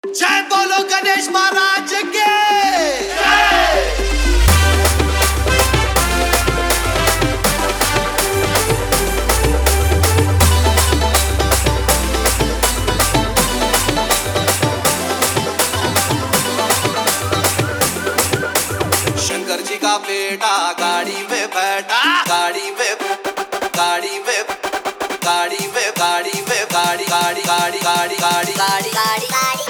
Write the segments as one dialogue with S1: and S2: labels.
S1: जय बोलो गणेश महाराज के शंकर जी का बेटा गाड़ी में बैठा गाड़ी में गाड़ी में गाड़ी में गाड़ी में गाड़ी गाड़ी गाड़ी गाड़ी गाड़ी गाड़ी गाड़ी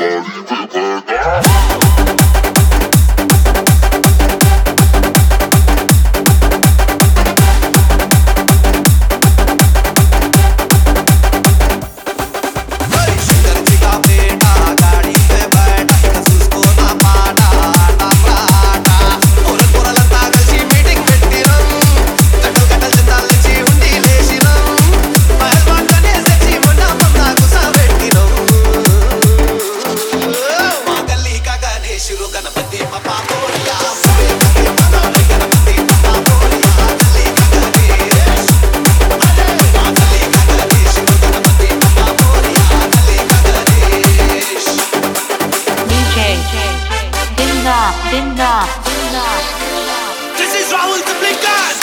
S1: This is Rahul the Blinkas!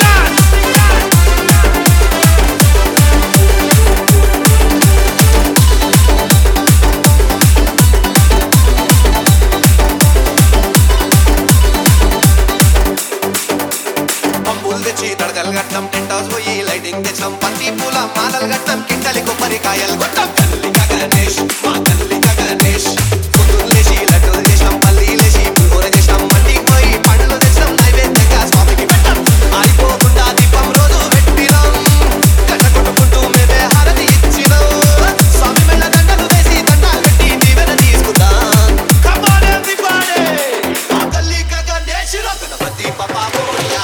S1: తడకలు గట్టం టెంట్ హౌస్ పోయి లైటింగ్ తెచ్చాం పత్తి పూల మాలలు గట్టం కింటలి కొబ్బరికాయలు గొట్టం కల్లిక గణేష్ మా కల్లిక గణేష్ పొద్దున్న లేచి లడ్డూలు చేసాం పల్లి లేచి పులిహోర చేసాం మండికి పోయి పండ్లు తెచ్చాం నైవేద్యంగా స్వామికి పెట్టాం ఆరిపోకుండా దీపం రోజు పెట్టినాం గంట కొట్టుకుంటూ మేమే హారతి ఇచ్చినాం స్వామి మెళ్ళ దండలు వేసి దండాలు పెట్టి దీవెన తీసుకుందాం Come on everybody మా కల్లిక గణేష్ గణపతి పప్పా బోలియా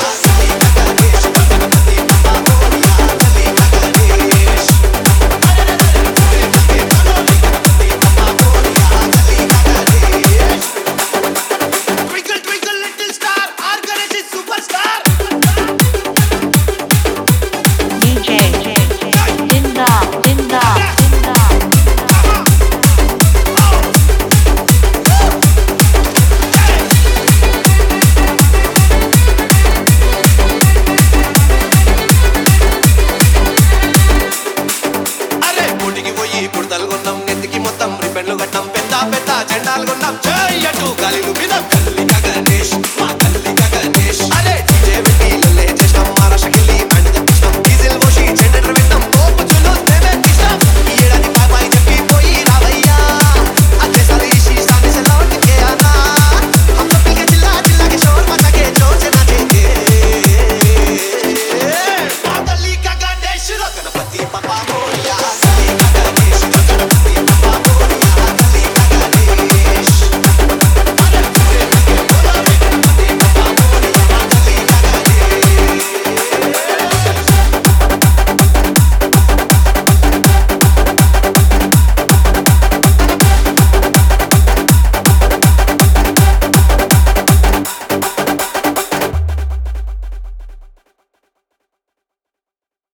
S1: జెండాలు కొన్నాం జై అటు గాలిలు వినం కల్లిక గణేష్ మా కల్లిక గణేష్ అరే డీజే పెట్టి లల్లే చేస్తాం మహారాష్ట్రకెళ్ళి